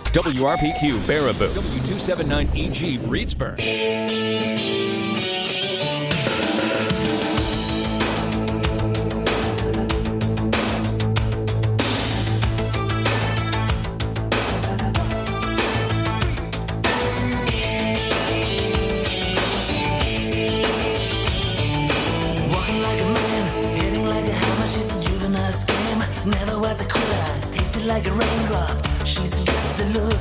WRPQ Baraboo, W279EG Reedsburg. Like a raindrop, she's got the look.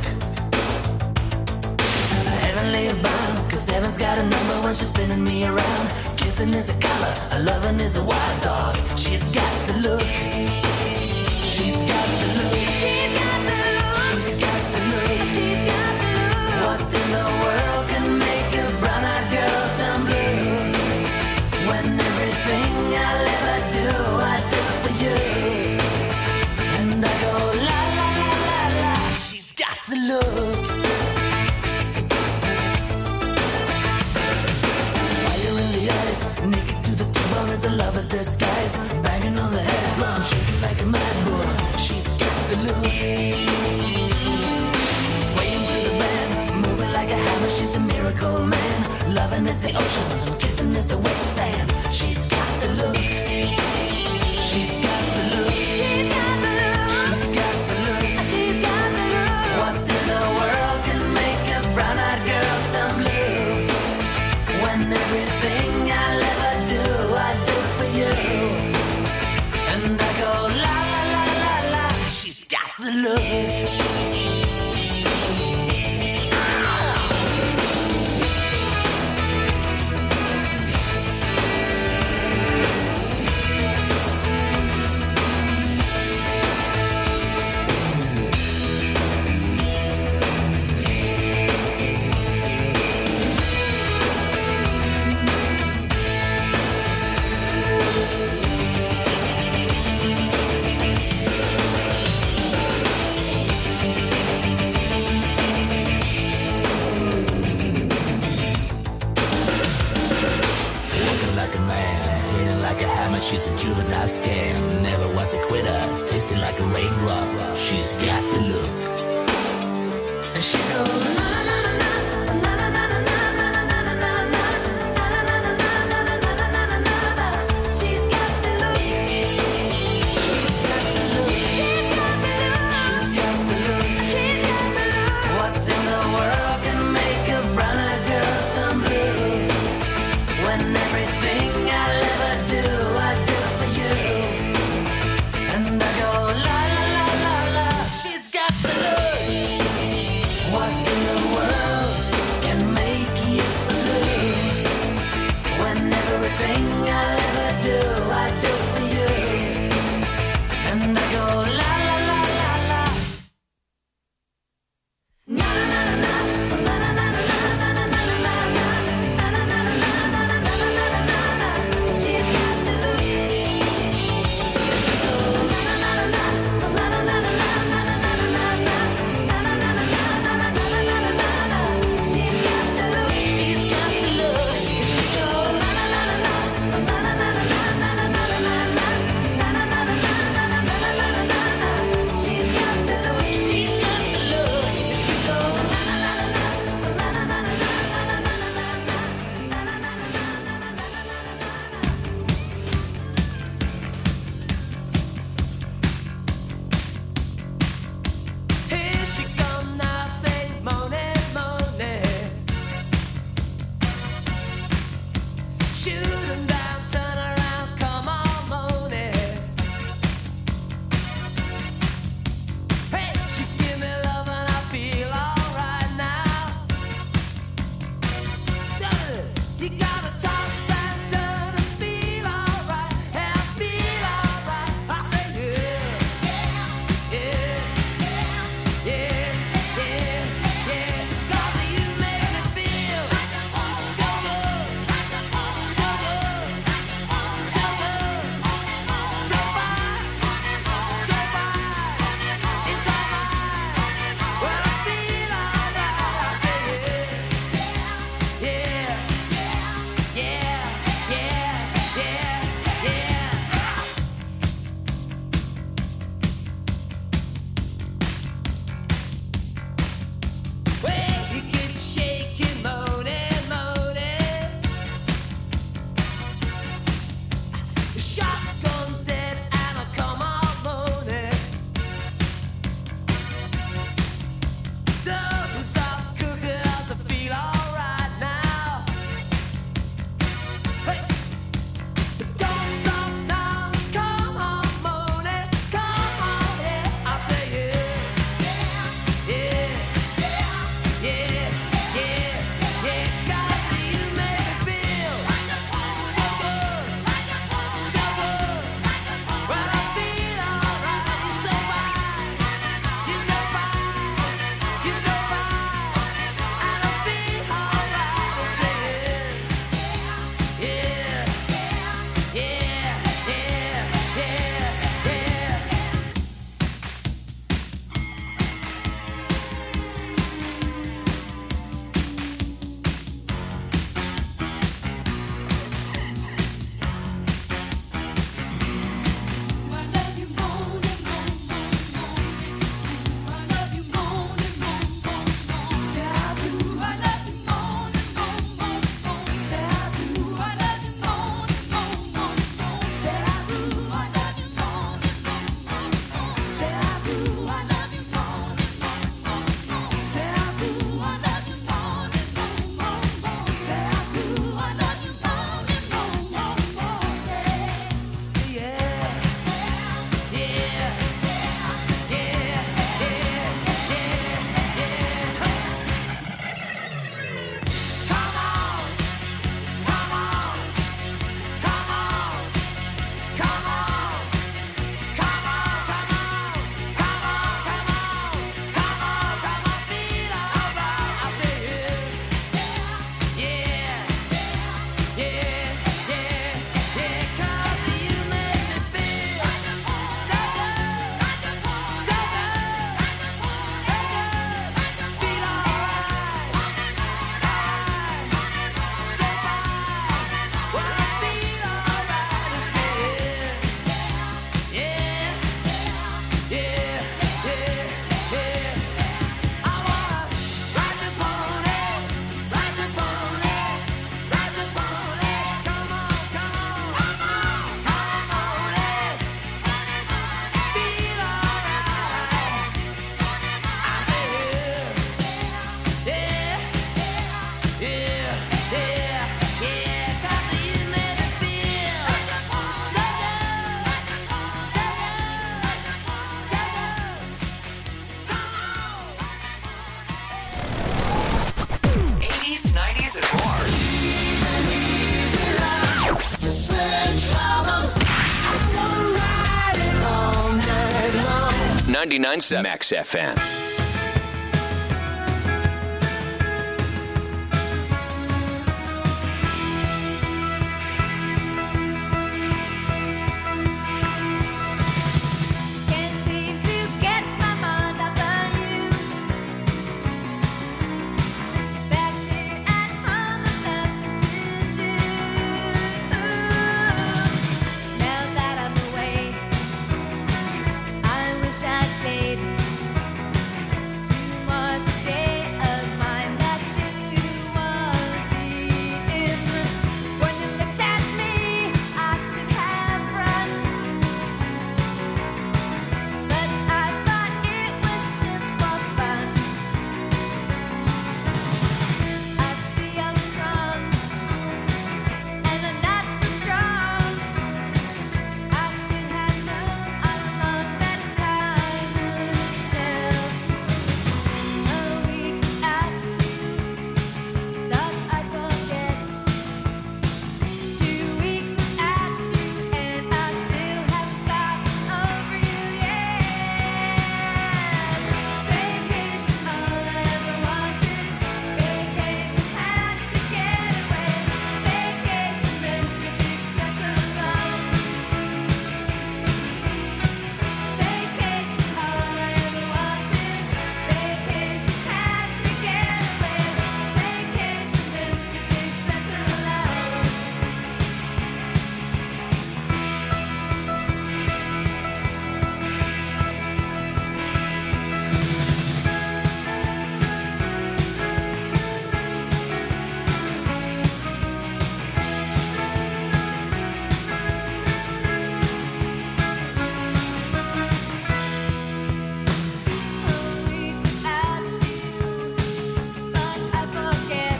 Heavenly bound, cause heaven's got a number when she's spinning me around. Kissing is a color, a loving is a wild dog. She's got the look. She's got the look. She's got the look. She's got the look. She's got the look. What in the world can make a brown-eyed girl turn blue? When everything I'll ever do, I do for you. And I go la la la la la. She's got the look. Fire in the eyes, naked to the T-bone as a lover's disguise. Banging on the head drum, shaking like a mad bull. She's got the look. Swaying through the band, moving like a hammer. She's a miracle man. Loving is the ocean, and kissing is the wet sand. She's got the look. She's got the look. She's got the look. She's got the look. She's got the look. What in the world can make a brown-eyed girl turn blue? When everything I'll ever do, I do for you. And I go la la la la la. She's got the look. She's a juvenile scam, never was a quitter, tasting like a raindrop. She's got the look. And she goes na na na na na na na na na na na na na. She's got the look. She's got the look. She's got the look. She's got the look. What in the world can make a brown-eyed girl turn blue? When everything I'll ever do, I do for you. And I go la la la la la. She's got the look. What in the world can make you so blue? When everything I'll ever do, I do for you. And I go la la la la la. Na na na na na na na na na na na na. She's got the look. She goes na na na na na na na na na na na na. She's got the look. She's got the look. She goes na na na na na na na na na na na na. She's got the look. She's got the look. She goes na na na na na na na na Here she come now, say money, money. Shoot 'em down, turn around, come on, money. Hey, she give me love and I feel alright now. You gotta toss and turn and feel alright, and feel alright. I say yeah, yeah, yeah, yeah, yeah. 'Cause you make me feel so good, so good. 99.7 Max FM. Can't seem to get my mind off of you. Back here at home, there's nothing to do. Now that I'm away, I wish I'd stayed. Tomorrow's a day of mine that you won't be in. When you looked at me, I should have run. But I thought it was just for fun. I see I'm strong, and I'm not so strong. I should have known all along that time would tell. A week without you, thought I'd forget. 2 weeks without you, and I still haven't gotten over you yet. Vacation, all I ever wanted. Vacation, had to get away. Vacation, meant to be spent alone. Vacation, all I ever wanted. Vacation, had to get away. Vacation, meant to be spent alone. A week without you, thought I'd forget.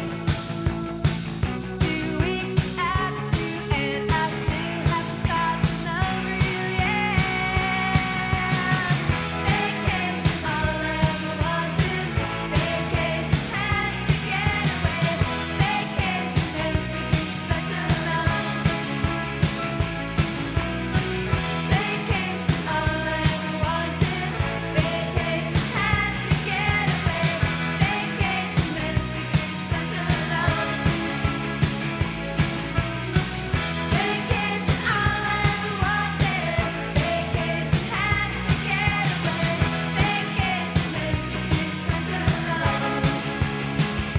2 weeks without you, and I still haven't gotten over you yet. Vacation, all I ever wanted. Vacation, had to get away. Vacation, meant to be spent alone. Vacation, all I ever wanted. Vacation, had to get away. Vacation, meant to be spent alone. Vacation, all I ever wanted. Vacation, had to get away. Vacation, meant to be spent alone.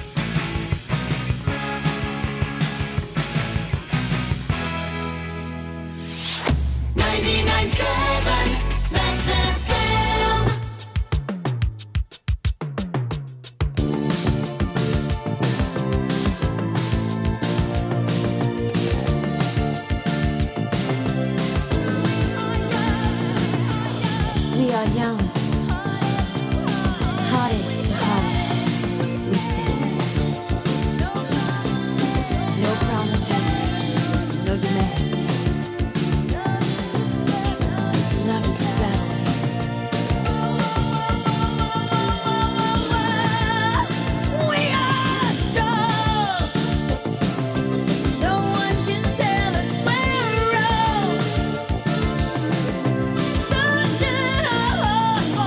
99.7 Max FM. We are young, heartache to heartache, we stand. No promises, no demands. Love is a battlefield. We are strong. No one can tell us we're wrong. Searching our hearts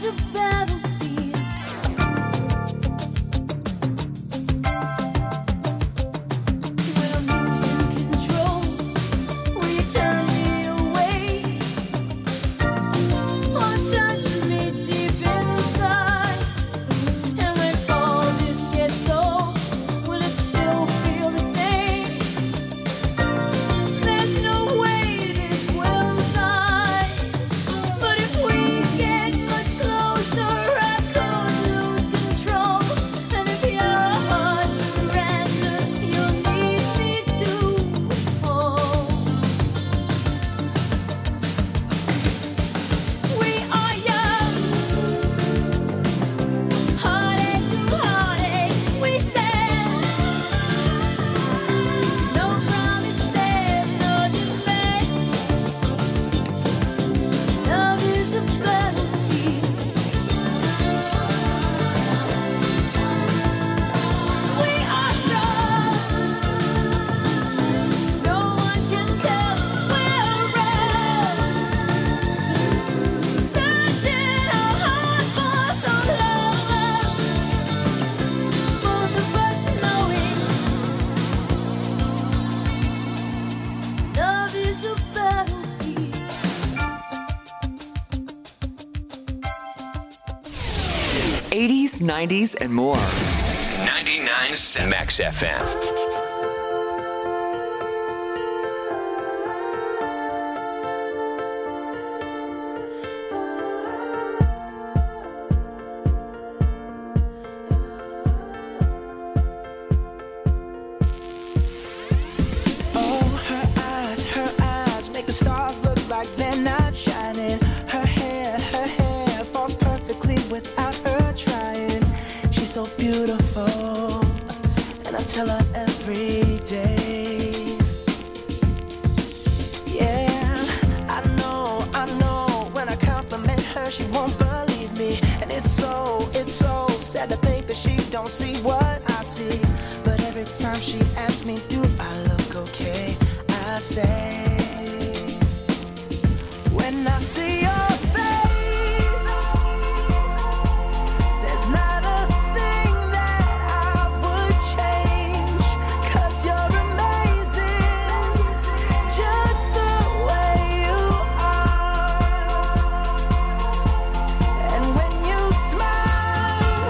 is a battlefield. When I'm losing control, will you turn me away? Or touch me deep inside? And when all this gets old, will it still feel the same? There's no way this will die. But if we get much closer, I could lose control. And if your heart surrenders, you'll need me to hold. We are young, heartache to heartache, we stand. No promises, no defense. Love is a battlefield. We are strong. No one can tell us we're wrong. Searching our hearts for some love. Both of us knowing love is a battlefield. 80s, 90s, and more. 99.7 Max FM. Oh, her eyes make the stars look like they're not shining. Her hair falls perfectly without her trying. She's so beautiful, and I tell her every day. Yeah, I know, when I compliment her, she won't believe me. And it's so sad to think that she don't see what I see. But every time she asks me, do I look okay? I say, when I see your face, there's not a thing that I would change. 'Cause you're amazing, just the way you are. And when you smile,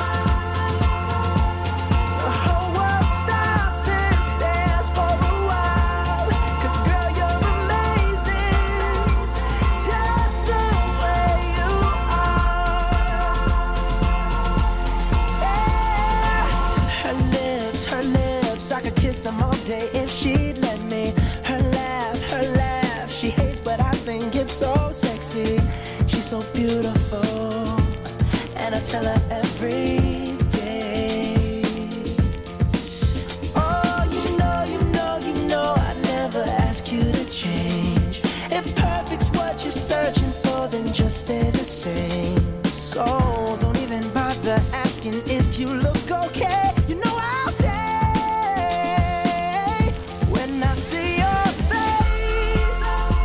the whole world stops and stares for a while. 'Cause girl, you're amazing, just the way you are. Yeah. Her lips, I could kiss them all day if she'd let me. Her laugh, she hates, but I think it's so sexy. She's so beautiful, and I tell her every day. Oh, you know, I'd never ask you to change. If perfect's what you're searching for, then just stay the same. So don't even bother asking if you look okay. You know I'll say, when I see your face,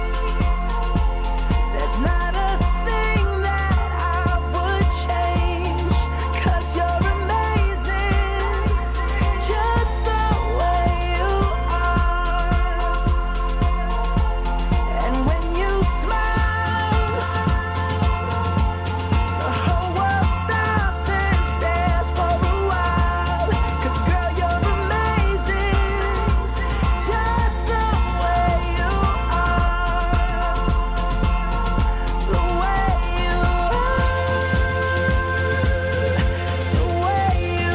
there's not a thing that I would change. 'Cause you're amazing, just the way you are. And when you smile, the whole world stops and stares for a while. 'Cause girl, you're amazing, just the way you are. The way you are. The way you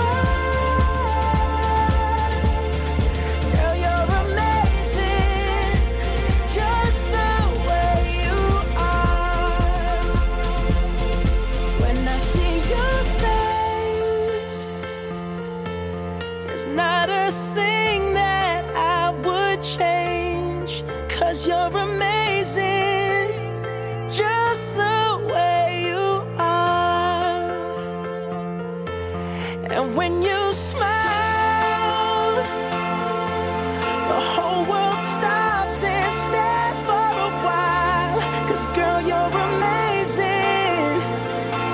are. Girl, you're amazing, just the way you are. When I see your face, there's not a thing that I would change. 'Cause you're amazing, just the way you are. And when you smile, the whole world stops and stares for a while. 'Cause girl, you're amazing,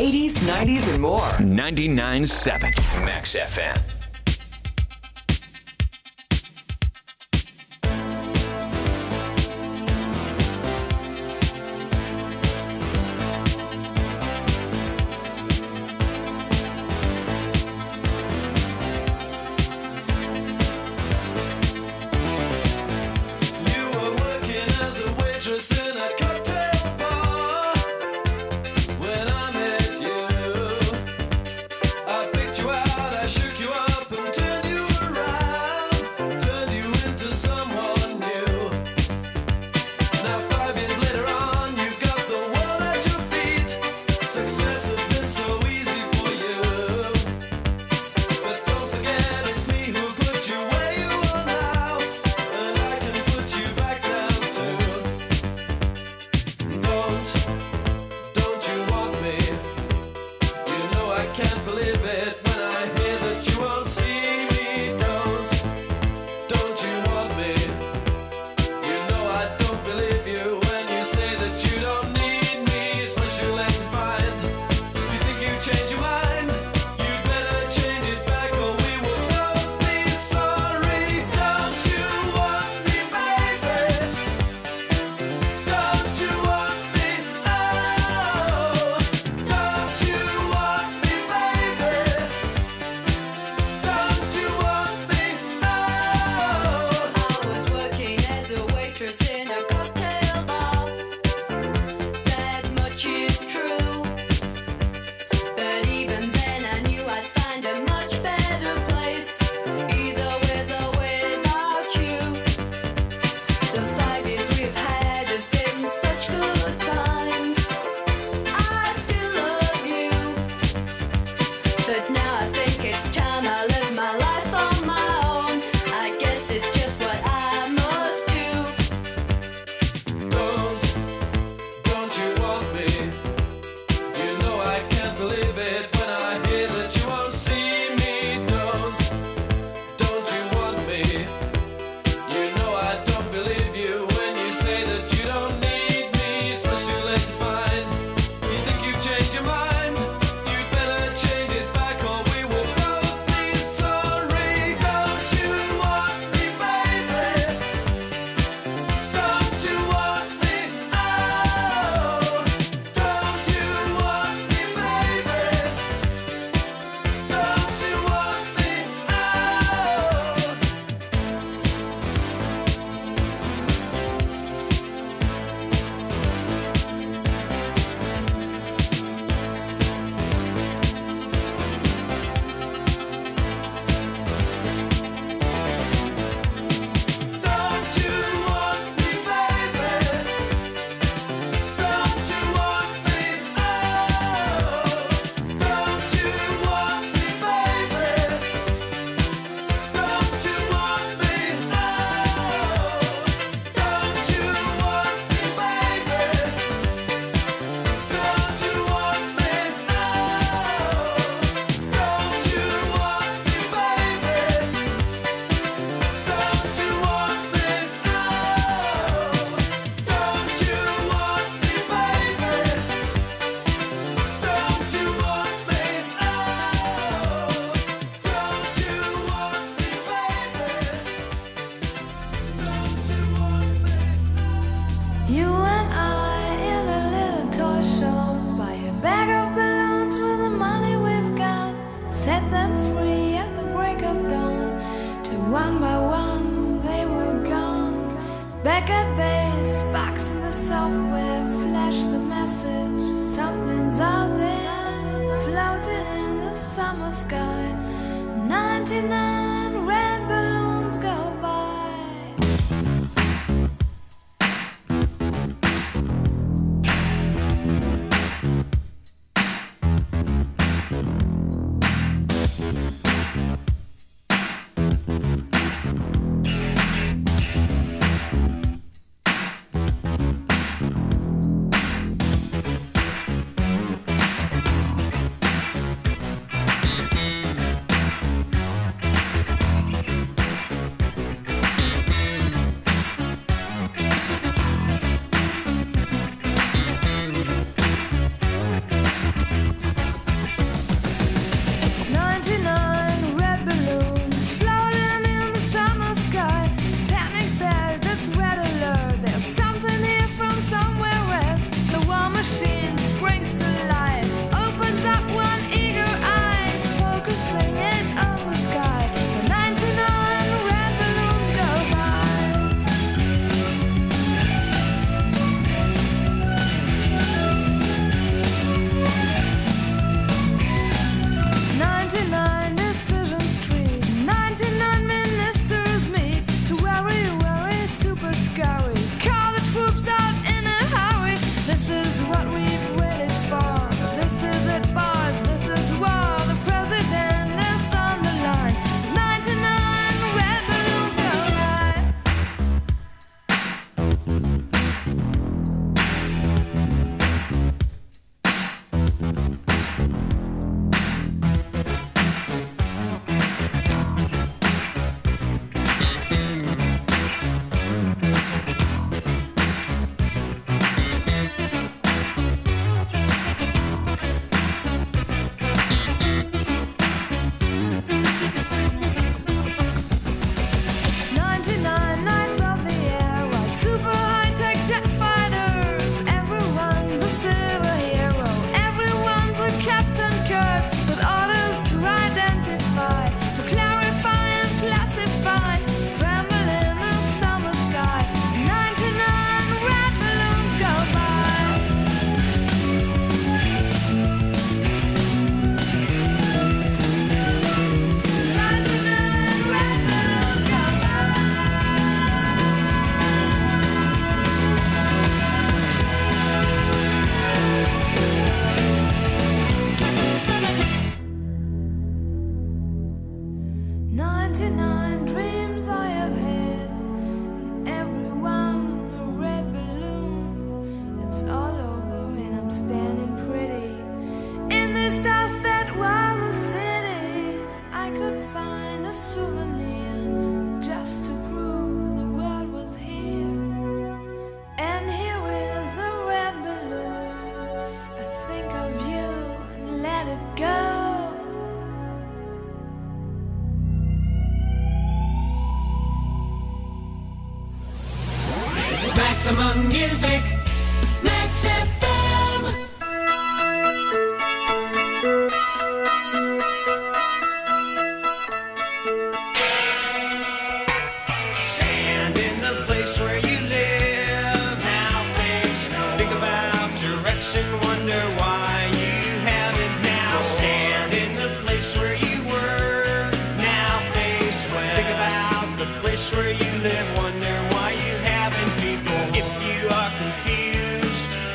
80s, 90s, and more. 99.7 Max FM. You were working as a waitress in a cocktail bar when I met you. I picked you out, I shook you up and turned you around, turned you into someone new. Now 5 years later on, you've got the world at your feet. Success has been so easy for you. But don't forget it's me who put you where you are now, and I can put you back down too. Don't you want me? You know I can't believe it when I hear that you won't see me. Don't you want me? You know I don't believe you when you say that you don't need me. It's much too late to find. You think you change your mind? You'd better change it back or we will both be sorry. Don't you want me, baby? Don't you want me? Oh, don't you want me, baby? Don't you want me? Oh. I was working as a waitress in a cocktail bar. That much is true. But even then I knew I'd find a much better place, either with or without you. The 5 years we've had have been such good times. I still love you. But now I think it's time I live my life on my own. I guess it's just what I must do. Don't you want me? You know I can't believe it when I hear that you won't see me. Don't you want me? You know I don't believe you when you say that you don't need me. It's much too late to find. You think you've changed your mind? You'd better change it back or we will both be sorry. Don't you want me, baby? Don't you want me? Oh, don't you want me, baby? Don't you want me? Oh. Don't you want me, baby? Don't you want me? Oh, don't you want me, baby? Don't you want me? Oh, don't you want me, baby? Don't you want me? Oh, don't you want me, baby? Don't you want me? Oh, don't you want me, baby? Don't you want me? Oh, don't you want me, baby? You and I in a little toy shop, buy a bag of balloons with the money we've got, set them free at the break of dawn. Till one by one they were gone. Back at base, box in the software, flash the message. Something's out there, floating in the summer sky. 99 red balloons go by.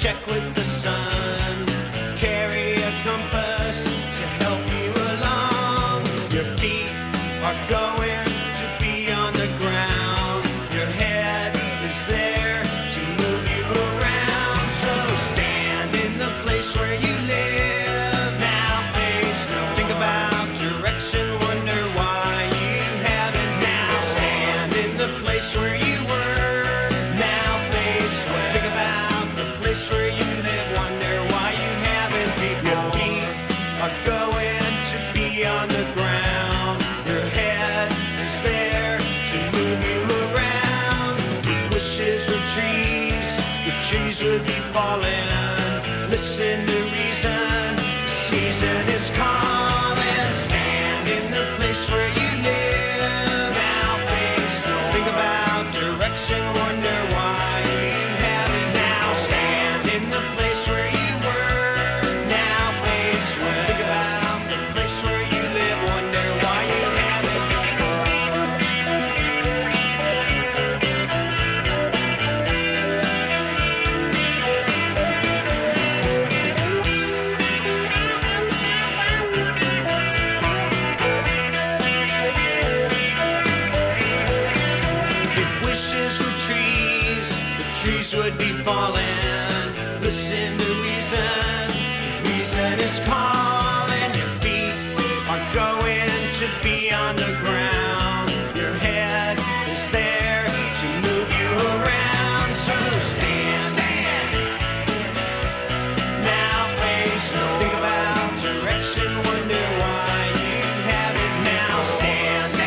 check with the sun. Carry a compass to help you along. Your feet are going to be on the ground. Your head is there to move you around. So stand in the place where you live. Now face no. Think about direction, wonder why you haven't. Now stand in the place where you were. Now face where. Think about the place where you live, wonder why you haven't. Your feet are going to be on the ground. Your head is there to move you around. With wishes of trees, the trees would be falling. Listen to reason, the season is calling. Stand in the place where you live. Now face no. Think about direction, wonder why you haven't. Now stand in the place where you were. Now face where. Think about the place where you live, wonder why you haven't. If wishes were trees, the trees would be falling. Listen to reason, reason is calling. Your feet are going to be on the ground. Your head is there to move you around. So stand. Now face no. Think about direction, wonder why you haven't. Now stand.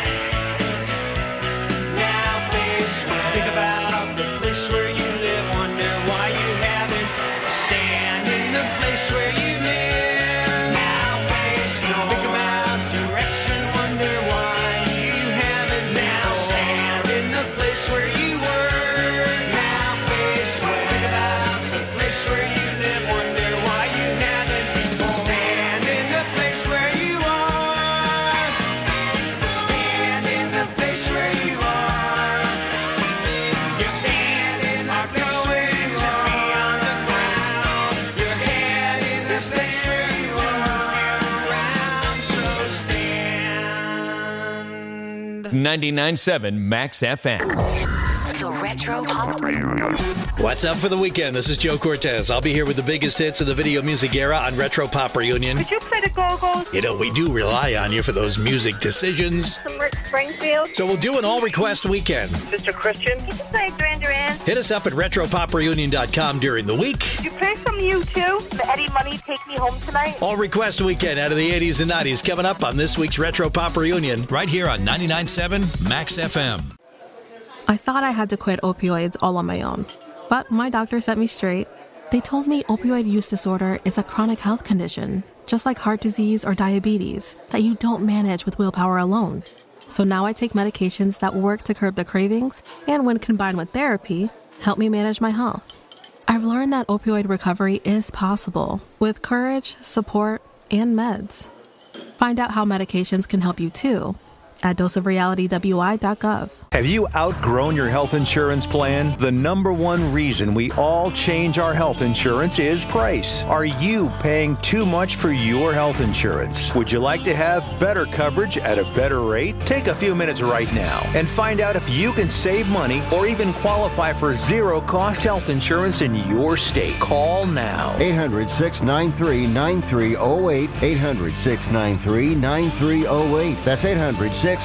Now face where. Think about the place where you live, wonder why you haven't. Stand in the place where you live. Now face no. Think about direction, wonder why you haven't. Now stand in the place where you were. Now face where. Think about the place where you live, wonder why you haven't. Stand in the place where you are. Stand in the place where you are. Your feet are going to be on the ground. Your head in the place where you are. Around, so stand. 99.7 Max FM. The Retro Pop. What's up for the weekend? This is Joe Cortez. I'll be here with the biggest hits of the video music era on Retro Pop Reunion. Could you play the Go-Go's? You know, we do rely on you for those music decisions. Some Rick Springfield? So we'll do an all-request weekend. Mr. Christian? Could you play Duran Duran? Hit us up at RetroPopReunion.com during the week. Could you play some U2? The Eddie Money Take Me Home Tonight? All request weekend out of the 80s and 90s coming up on this week's Retro Pop Reunion right here on 99.7 Max FM. I thought I had to quit opioids all on my own, but my doctor set me straight. They told me opioid use disorder is a chronic health condition, just like heart disease or diabetes, that you don't manage with willpower alone. So now I take medications that work to curb the cravings and, when combined with therapy, help me manage my health. I've learned that opioid recovery is possible with courage, support, and meds. Find out how medications can help you too at doseofrealitywi.gov. Have you outgrown your health insurance plan? The number one reason we all change our health insurance is price. Are you paying too much for your health insurance? Would you like to have better coverage at a better rate? Take a few minutes right now and find out if you can save money or even qualify for zero-cost health insurance in your state. Call now. 800-693-9308. 800-693-9308. That's 800-693-9308.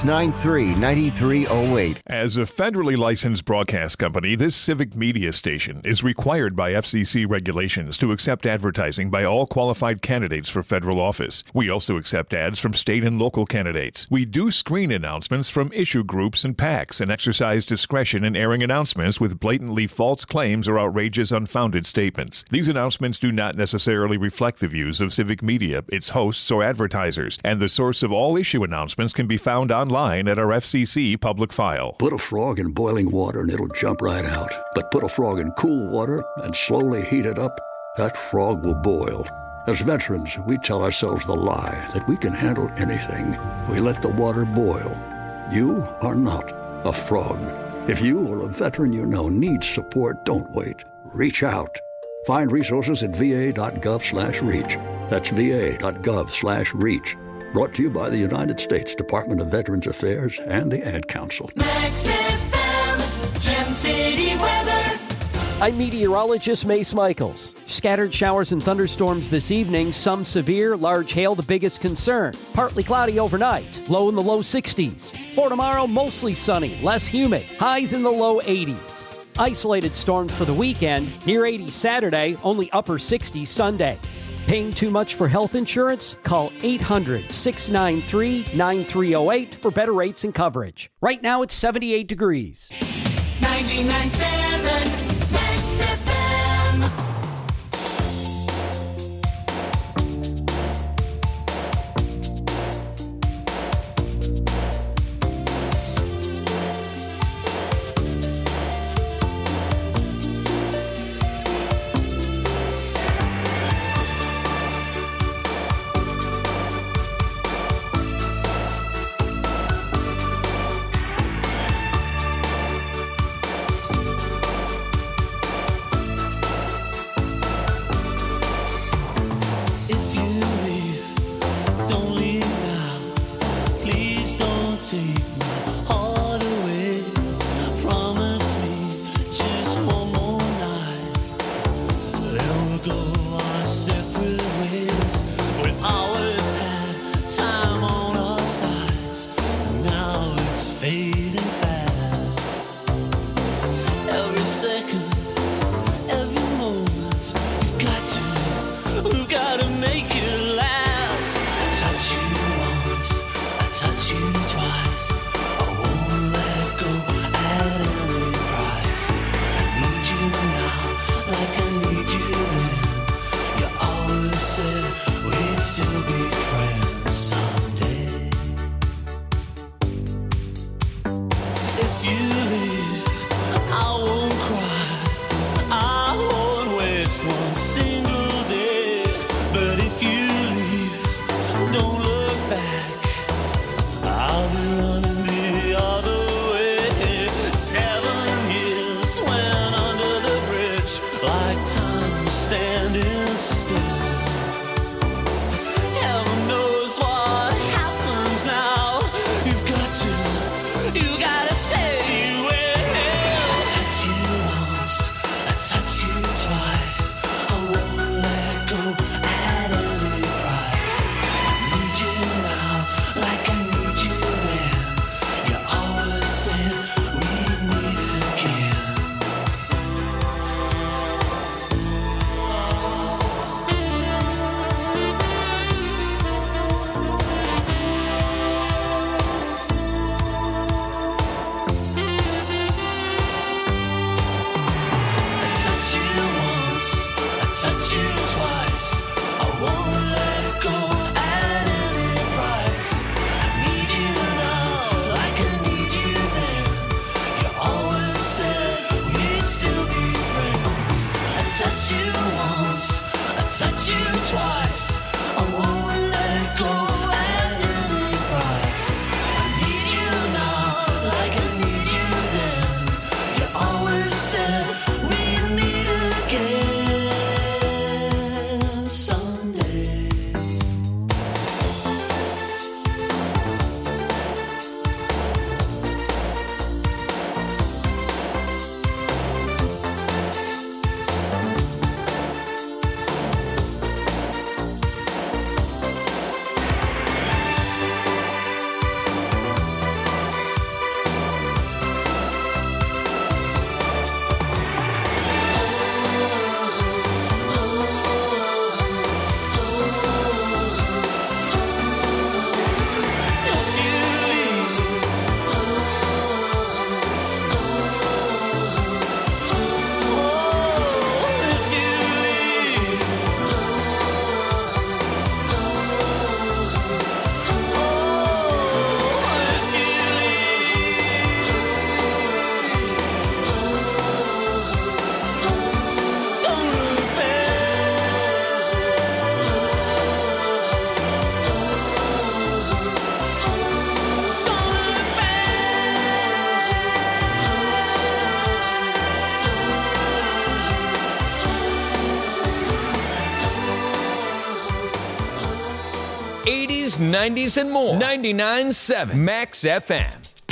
As a federally licensed broadcast company, this civic media station is required by FCC regulations to accept advertising by all qualified candidates for federal office. We also accept ads from state and local candidates. We do screen announcements from issue groups and PACs and exercise discretion in airing announcements with blatantly false claims or outrageous unfounded statements. These announcements do not necessarily reflect the views of civic media, its hosts, or advertisers, and the source of all issue announcements can be found online at our FCC public file. Put a frog in boiling water and it'll jump right out. But put a frog in cool water and slowly heat it up, that frog will boil. As veterans, we tell ourselves the lie that we can handle anything. We let the water boil. You are not a frog. If you or a veteran you know needs support, don't wait. Reach out. Find resources at va.gov/reach. That's va.gov/reach. Brought to you by the United States Department of Veterans Affairs and the Ad Council. Max FM, Gem City weather. I'm meteorologist Mace Michaels. Scattered showers and thunderstorms this evening, some severe, large hail the biggest concern. Partly cloudy overnight, low in the low 60s. For tomorrow, mostly sunny, less humid, highs in the low 80s. Isolated storms for the weekend, near 80 Saturday, only upper 60s Sunday. Paying too much for health insurance? Call 800-693-9308 for better rates and coverage. Right now it's 78 degrees. 99.7 Max FM. If you leave, don't leave now. Please don't take my heart away. Promise me just one more night. Then we'll go our separate ways. We always had time on our sides. Now it's fading fast. Every second, every moment, we've got to make it last. I touch you once, I touch you twice. I won't let go at any price. I need you now, like I need you then. You always said we'd still be friends someday. If you leave, I won't cry. I won't waste one single day. But if you leave, don't look back. I'll be running the other way. 7 years went under the bridge, like time was standing still. Heaven knows what happens now. You gotta say you will. I touch you once, I touch you twice. I won't let go at any price. I need you now, like I need you then. You always said we'd meet again. I touch you once, I touch you twice. I won't let go at any price. I need you now, like I need you then. You always said we'd still be friends. I touch you once, I touch you twice. I won't let go at any price. I need you now, like I need you then. You always said we'd meet again someday. 80s, 90s, and more. 99.7 Max FM.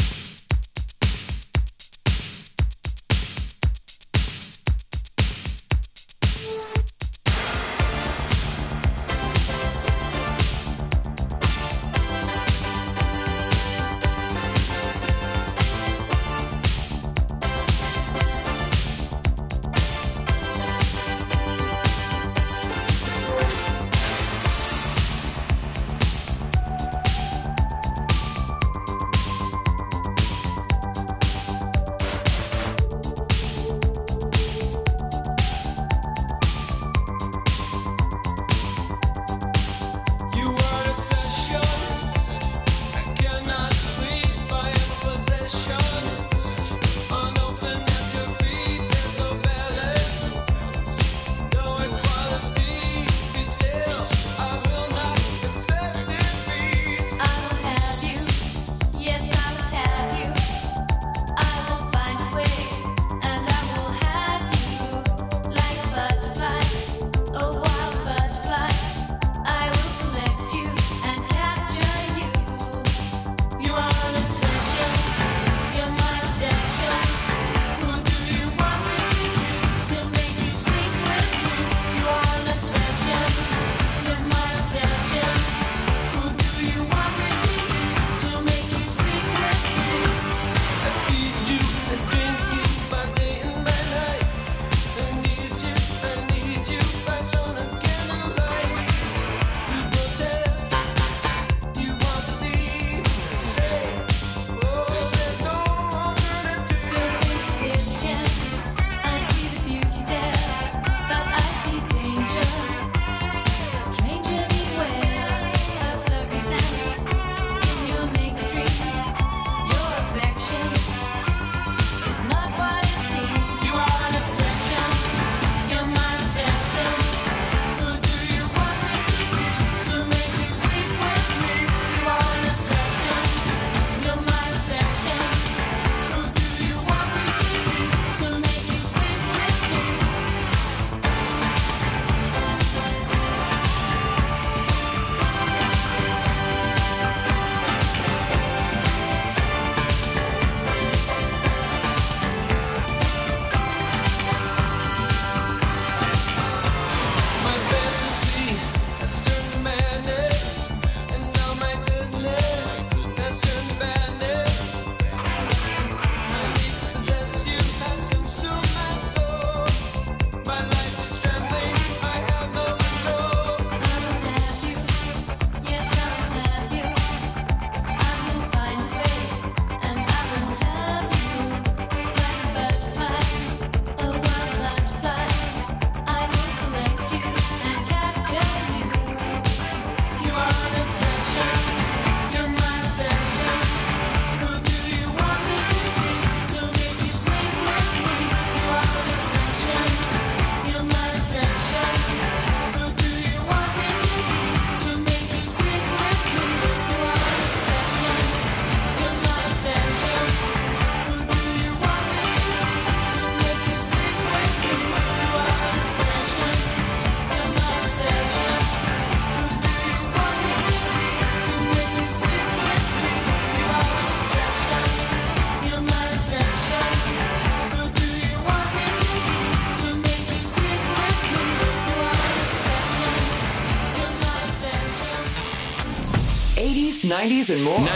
'80s, '90s, and more.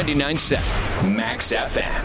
99.7 Max FM.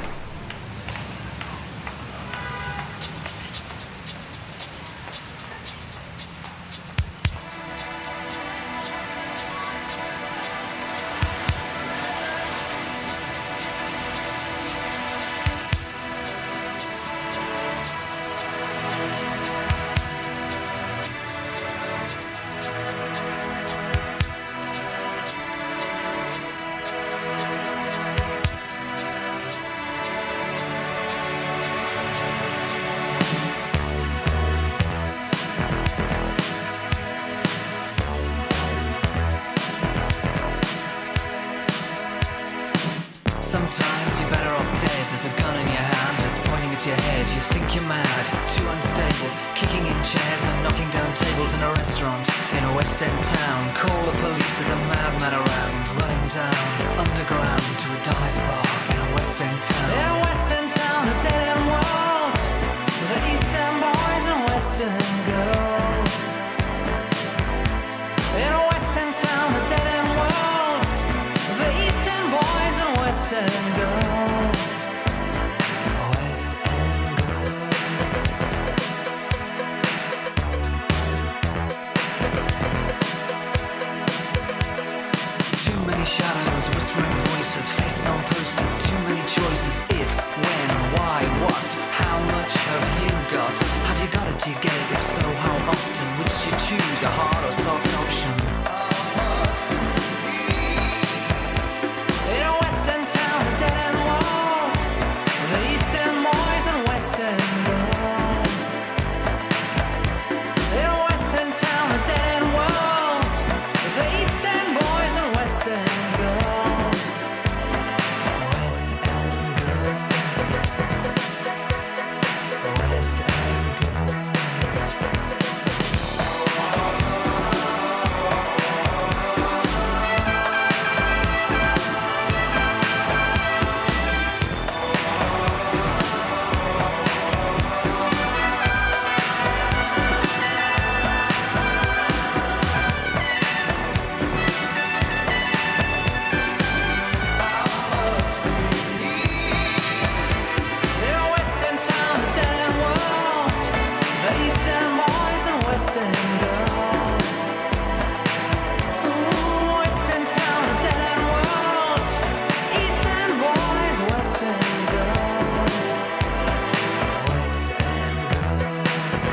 Sometimes you're better off dead. There's a gun in your hand that's pointing at your head. You think you're mad, too unstable, kicking in chairs and knocking down tables. tables in a restaurant in a West End town. Call the police, there's a madman around, running down underground to a dive bar in a West End town. In a West End town, a dead end world, the East End boys and West End girls. In a West End town, a dead end world, the East End boys and West End girls. West End girls. Too many shadows, whispering voices, faces on posters, too many choices. If, when, why, what, how much have you got? Have you got it, do you get it? If so, how often? Which do you choose, a hard or soft option? In a West End town, a dead end world, the East End boys and West End girls. In a West End town, a dead end world, the East End boys and West End girls. West End girls. West End girls. In a West End town, a dead end world, the East End boys and West End girls. Ooh, West End town, a dead end world, East End boys, West End girls. West End girls.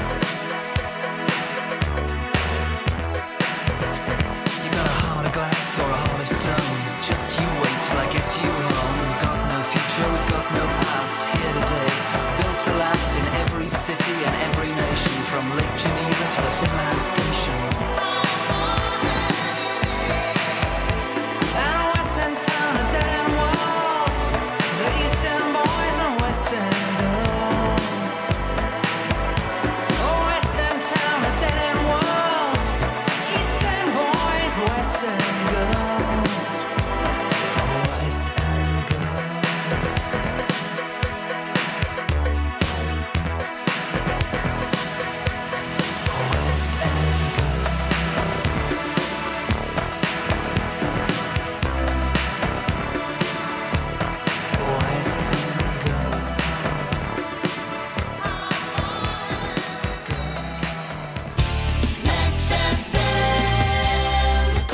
You got a heart of glass or a heart of stone, just you wait till I get you home. We've got no future, we've got no past, here today, built to last in every city and every nation, from Lake Geneva to the Finland station. And a West End town, a dead end world, the East End boys and West End girls. Oh, West End town, a dead end world, East End boys, West End girls. West End girls. West End girls. West End girls. Max FM.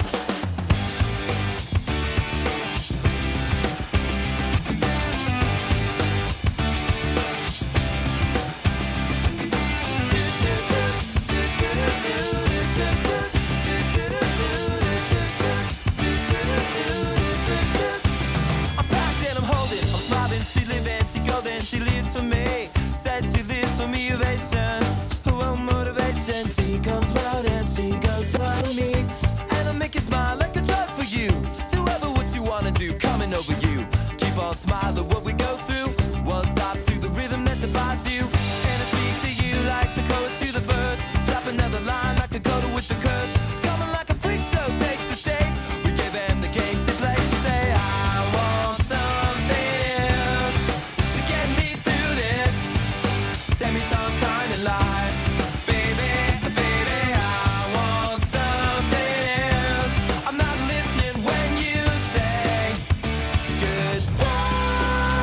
I'm packed and I'm holding, I'm smiling, she living, she golden, she lives for me. Says she lives for me, ovation, her own motivation. She comes round and she goes for me, and I make you smile like a drug for you. Do ever what you wanna do, coming over you. Keep on smiling what we go through. One stop to the rhythm that divides you, and I speak to you like the chorus to the verse. Drop another line like a coda with the curse. Coming like a freak show takes the stage. We gave them the game she plays. She say I want something else to get me through this semi-tongue kind of life. Baby, baby, I want something else. I'm not listening when you say goodbye.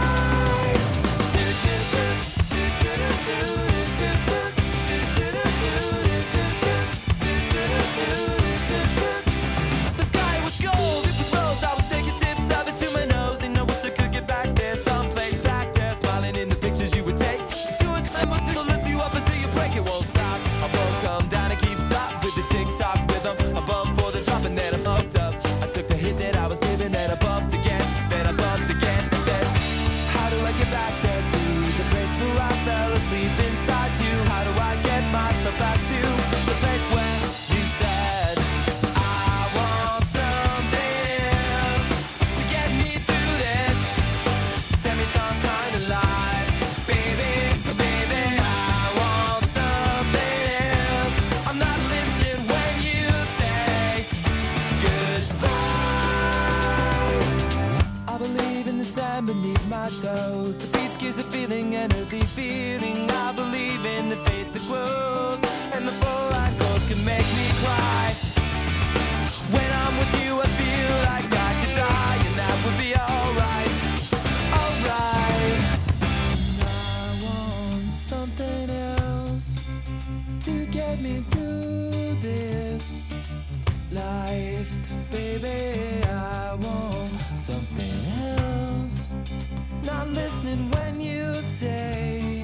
get me through this life, baby. I want something else. Not listening when you say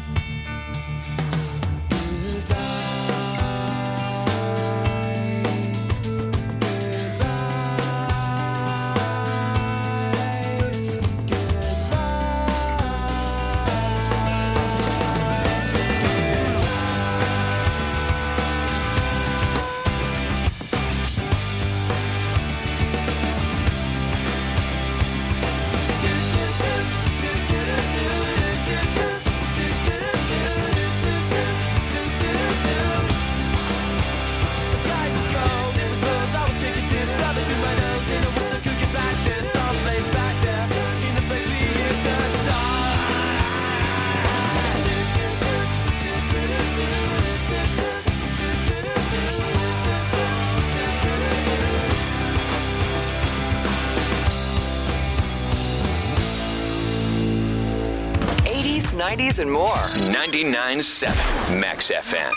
'80s, '90s, and more. 99.7 Max FM.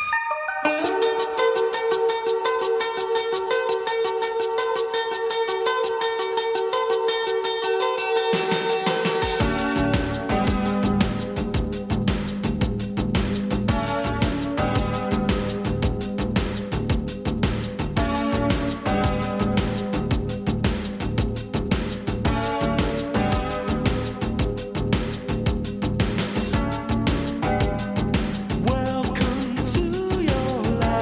welcome to your life.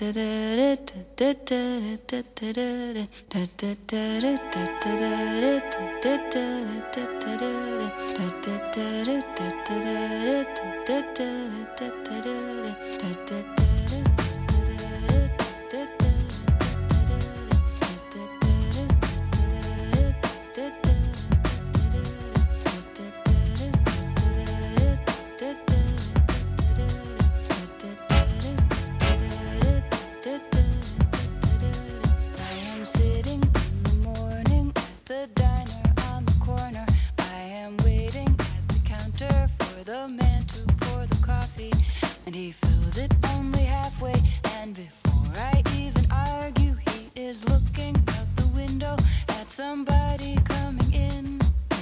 Sitting in the morning at the diner on the corner. I am waiting at the counter for the man to pour the coffee, and he fills it only halfway. And before I even argue, he is looking out the window at somebody coming in.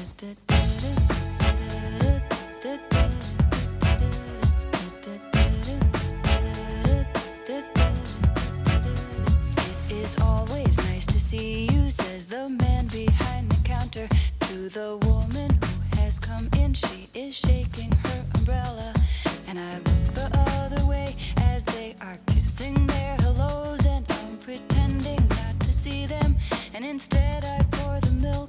It is always nice to see you, says the man behind the counter to the woman who has come in. She is shaking her umbrella, and I look the other way as they are kissing their hellos, and I'm pretending not to see them, and instead I pour the milk.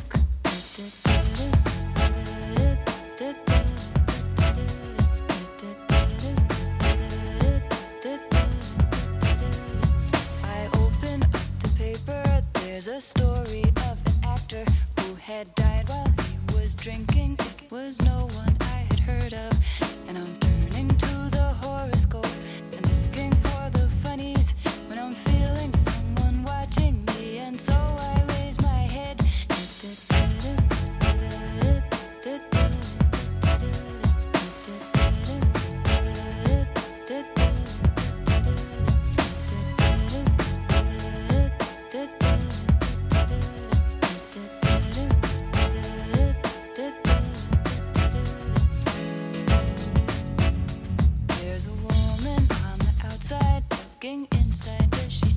I open up the paper, there's a story of an actor who had died while he was drinking. It was no one I had heard of, and I'm turning to the horoscope and looking for the funnies when I'm feeling someone watching me, and so I raise my head. There's a woman on the outside looking inside.